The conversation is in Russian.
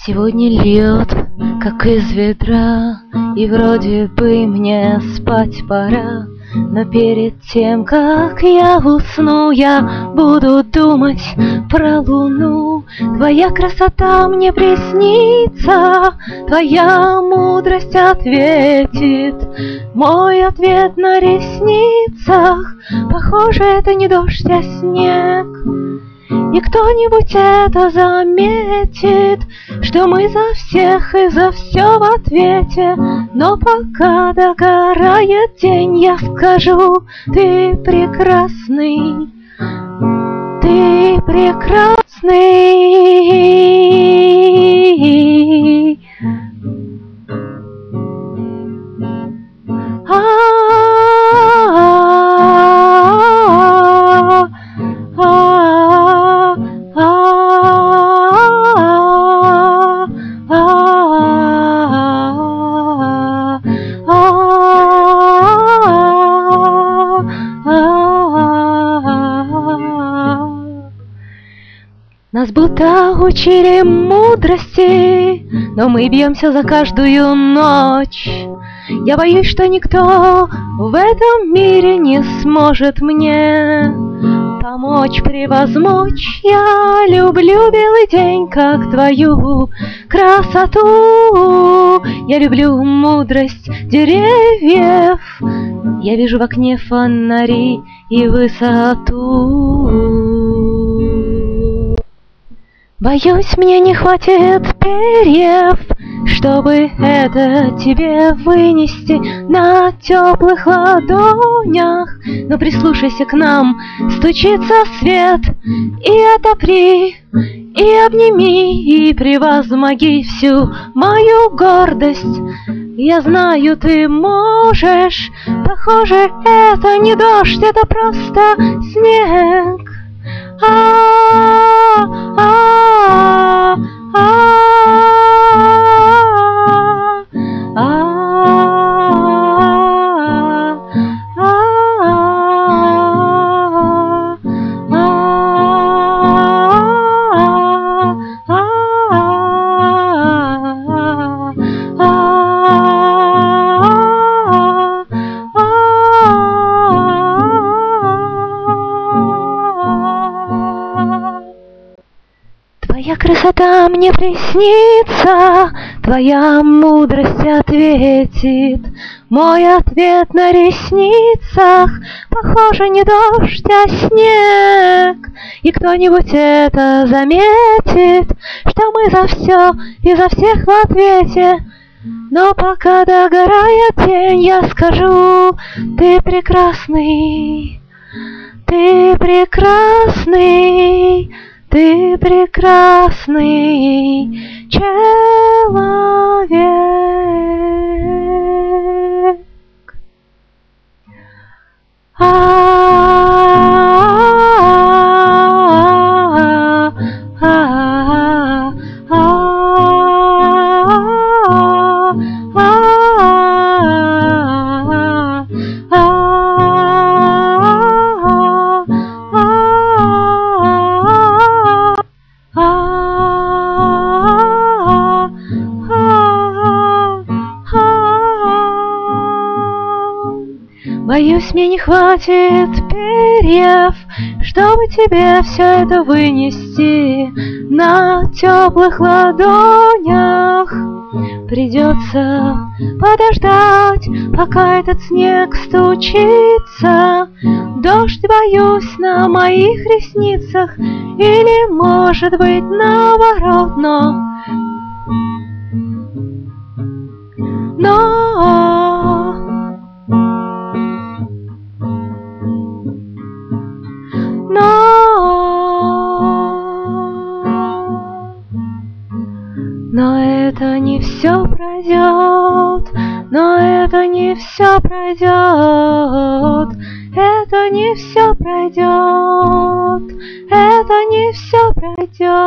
Сегодня льет, как из ведра, и вроде бы мне спать пора. Но перед тем, как я усну, я буду думать про луну. Твоя красота мне приснится, твоя мудрость ответит. Мой ответ на ресницах, похоже, это не дождь, а снег. И кто-нибудь это заметит, что мы за всех и за все в ответе. Но пока догорает день, я скажу: ты прекрасный, ты прекрасный. Нас будто учили мудрости, но мы бьемся за каждую ночь. Я боюсь, что никто в этом мире не сможет мне помочь, превозмочь. Я люблю белый день, как твою красоту. Я люблю мудрость деревьев. Я вижу в окне фонари и высоту. Боюсь, мне не хватит перьев, чтобы это тебе вынести на теплых ладонях. Но прислушайся к нам, стучится свет, и отопри, и обними, и превозмоги всю мою гордость. Я знаю, ты можешь, похоже, это не дождь, это просто снег. Твоя красота мне приснится, твоя мудрость ответит. Мой ответ на ресницах, похоже, не дождь, а снег. И кто-нибудь это заметит, что мы за все и за всех в ответе. Но пока догорает день, я скажу: ты прекрасный, ты прекрасный. Ты прекрасный человек. Боюсь, мне не хватит перьев, чтобы тебе все это вынести на теплых ладонях. Придется подождать, пока этот снег стучится. Дождь, боюсь, на моих ресницах, или, может быть, наоборот, но это не все пройдет, но это не все пройдет, это не все пройдет, это не все пройдет.